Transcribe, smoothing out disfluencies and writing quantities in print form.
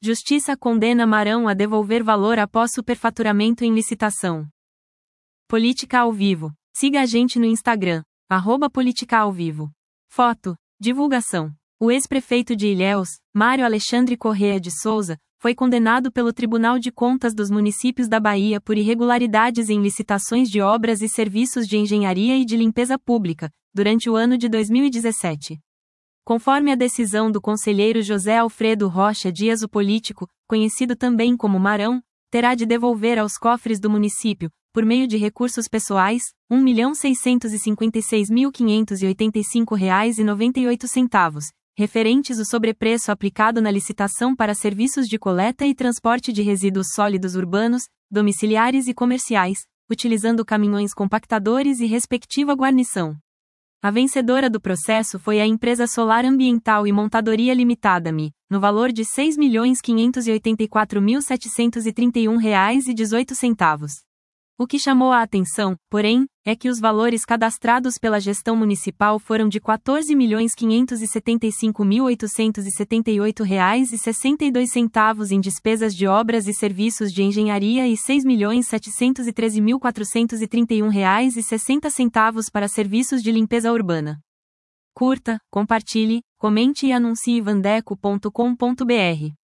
Justiça condena Marão a devolver valor após superfaturamento em licitação. Política ao vivo. Siga a gente no Instagram, @politicaauvivo. Foto. Divulgação. O ex-prefeito de Ilhéus, Mário Alexandre Corrêa de Souza, foi condenado pelo Tribunal de Contas dos Municípios da Bahia por irregularidades em licitações de obras e serviços de engenharia e de limpeza pública, durante o ano de 2017. Conforme a decisão do conselheiro José Alfredo Rocha Dias, o político, conhecido também como Marão, terá de devolver aos cofres do município, por meio de recursos pessoais, R$ 1.656.585,98, referentes ao sobrepreço aplicado na licitação para serviços de coleta e transporte de resíduos sólidos urbanos, domiciliares e comerciais, utilizando caminhões compactadores e respectiva guarnição. A vencedora do processo foi a empresa Solar Ambiental e Montadoria Limitada (MI), no valor de R$ 6.584.731,18. O que chamou a atenção, porém, é que os valores cadastrados pela gestão municipal foram de R$ 14.575.878,62 em despesas de obras e serviços de engenharia e R$ 6.713.431,60 para serviços de limpeza urbana. Curta, compartilhe, comente e anuncie vandeco.com.br.